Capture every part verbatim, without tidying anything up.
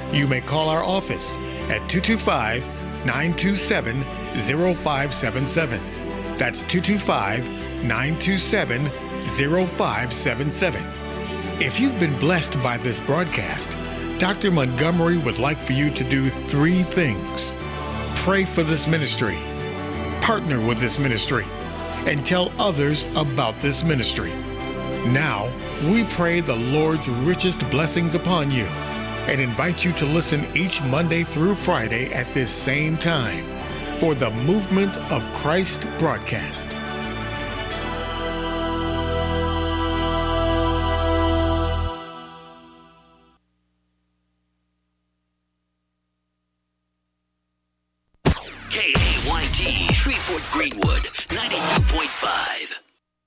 You may call our office at two two five, nine two seven, zero five seven seven. That's two two five, nine two seven, zero five seven seven. If you've been blessed by this broadcast, Doctor Montgomery would like for you to do three things. Pray for this ministry, partner with this ministry, and tell others about this ministry. Now, we pray the Lord's richest blessings upon you and invite you to listen each Monday through Friday at this same time for the Movement of Christ broadcast. K A Y T, Shreveport Greenwood, ninety-two point five.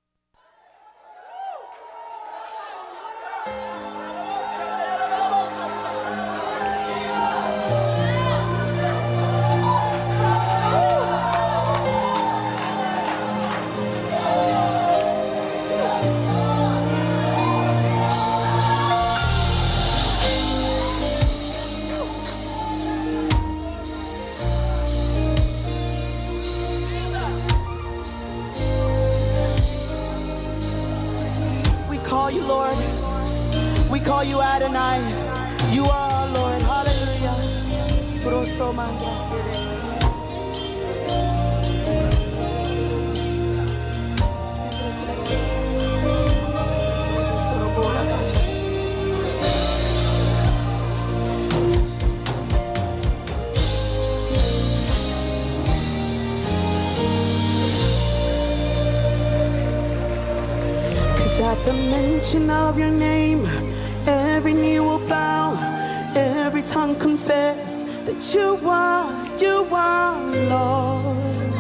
Call you Adonai, you are Lord, hallelujah. Cause at the mention of your name, every knee will bow, every tongue confess that you are, you are Lord.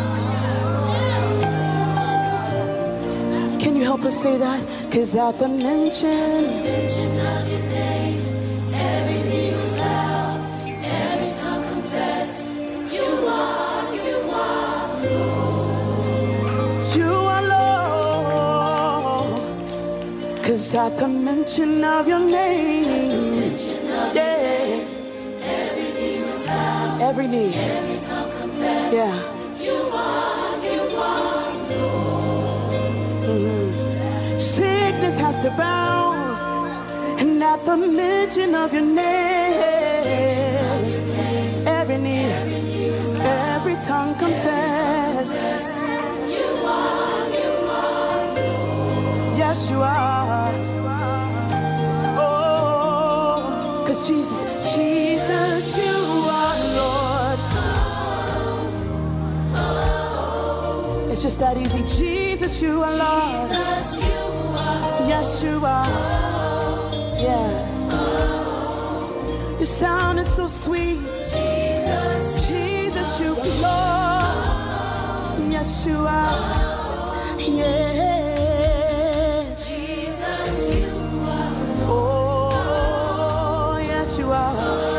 Can you help us say that? Cause at the mention, mention of your name, every knee will bow, every tongue confess you are, you are Lord. You are Lord. Cause at the mention of your name, yeah, every knee was bowed, every knee, every tongue confess, yeah, you are, you are Lord. Mm-hmm. Sickness has to bow, and at the mention of your name, every knee, every tongue confess, you are, you are Lord. Yes, you are. Cause Jesus, Jesus, you are Lord. It's just that easy. Jesus, you are Lord. Yes, you are. Yeah. Your sound is so sweet. Jesus, you are Lord. Yes, you are. Yeah. You are.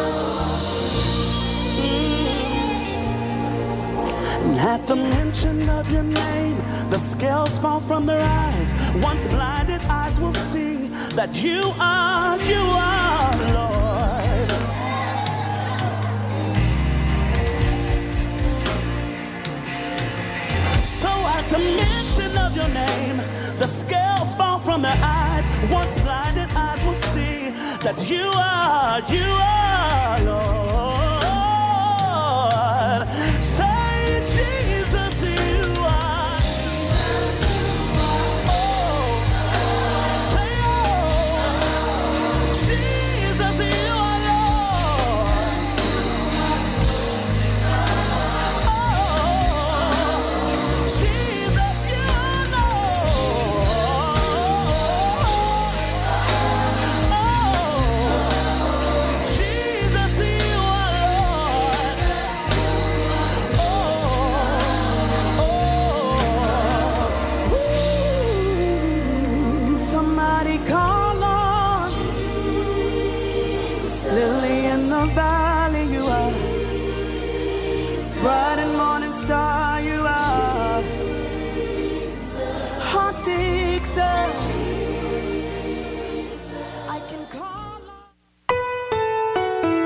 And at the mention of your name, the scales fall from their eyes. Once blinded eyes will see that you are, you are Lord. So at the mention of your name, the scales fall from their eyes. Once blinded eyes will see that you are, you are Lord. Say, Jesus, you are. Oh, say, oh, Jesus, you are Lord. Oh, Jesus, you are Lord. Jesus, you are Lord. Oh, oh, ooh. Somebody call on Lily in the valley, you are. Bright and morning star, you are. Heart fixer, I can call on.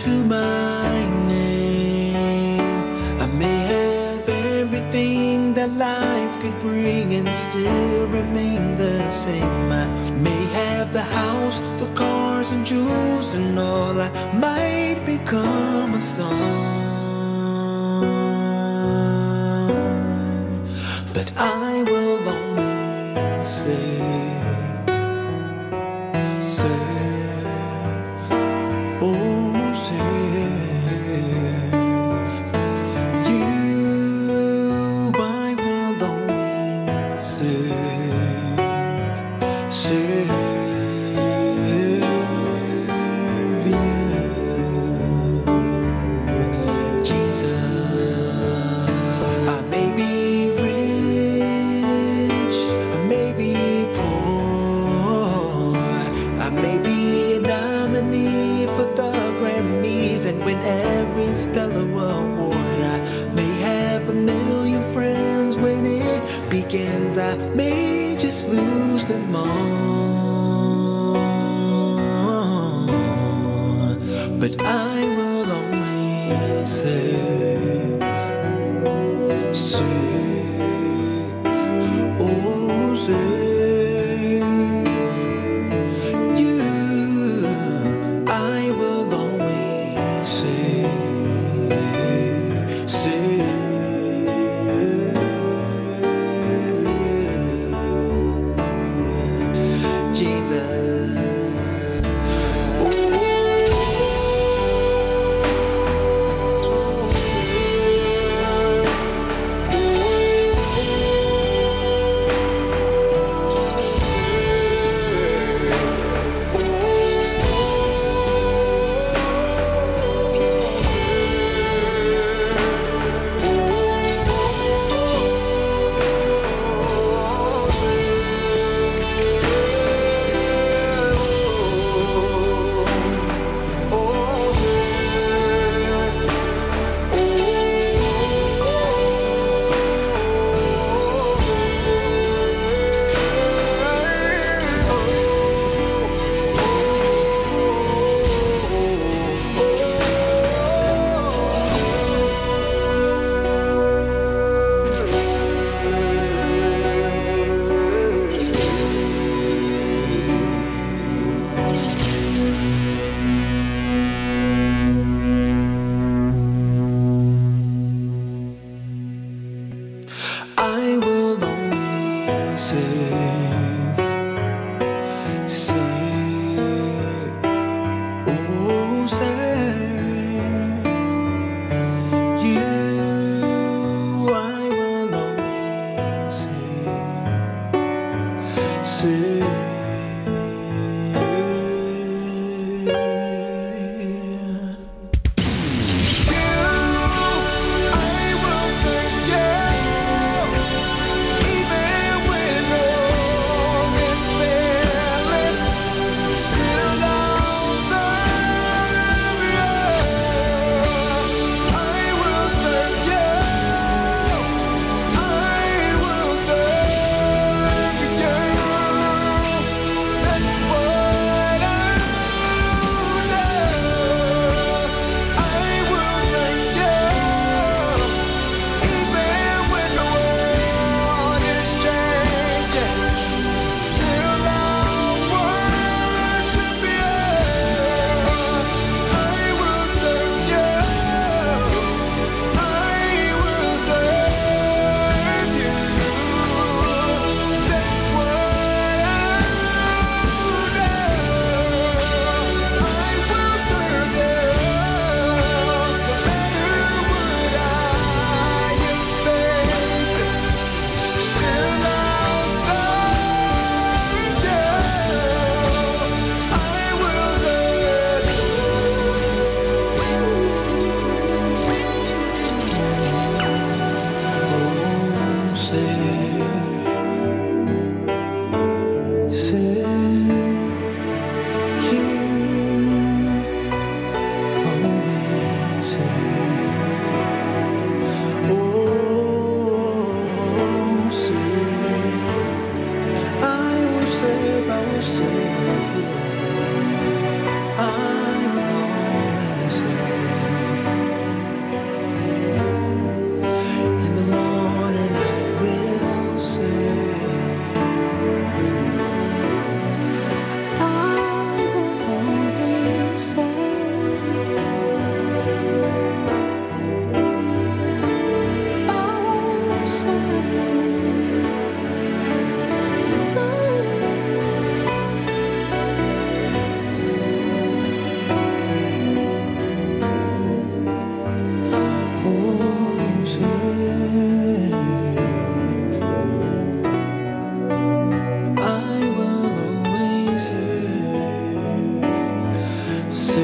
to my name. I may have everything that life could bring and still remain the same. I may have the house, the cars and jewels and all. I might become a star, but I will always serve, serve, oh serve you. I will always serve, serve you, Jesus. I may be rich, I may be poor, I may be a nominee for the Grammys and win every stellar award. I may have a million friends when it begins. I may just lose them all, but I will always serve, serve, oh serve you. I will always serve, serve you, Jesus. I will always serve, serve, oh serve you. I will always serve, serve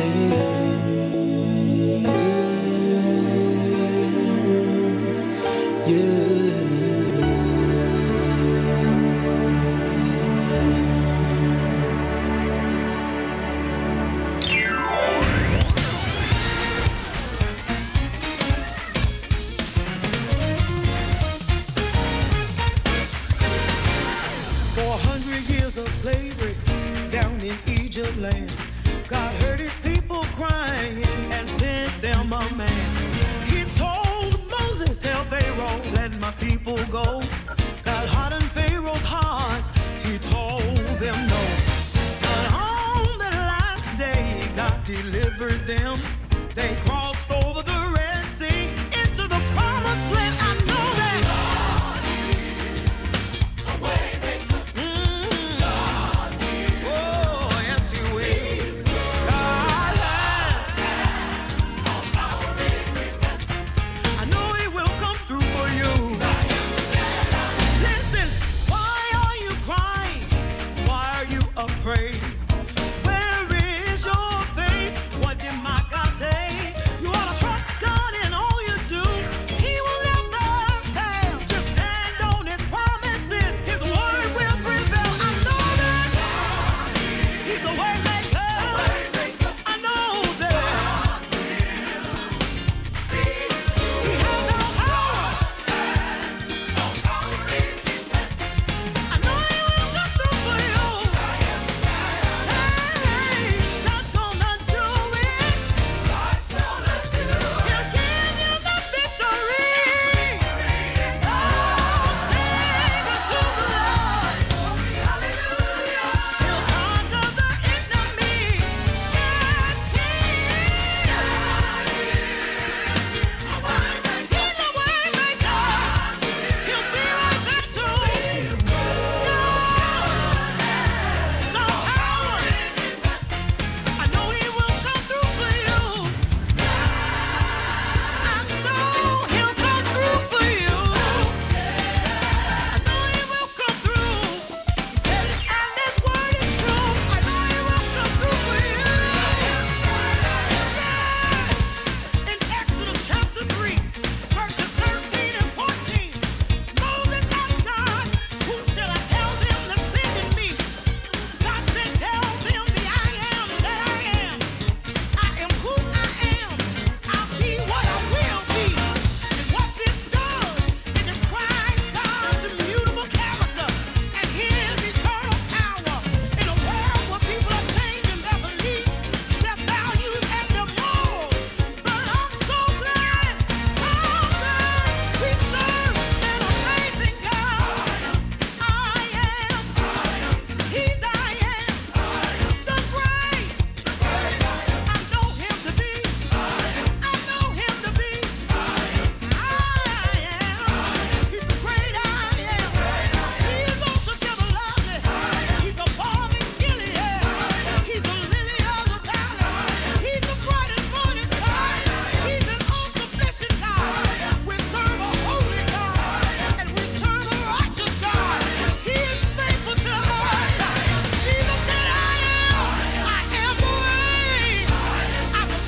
Slavery down in Egypt land. God heard his people crying and sent them a man. He told Moses, tell Pharaoh, let my people go. God hardened Pharaoh's heart. He told them no. But on the last day, God delivered them. They cried.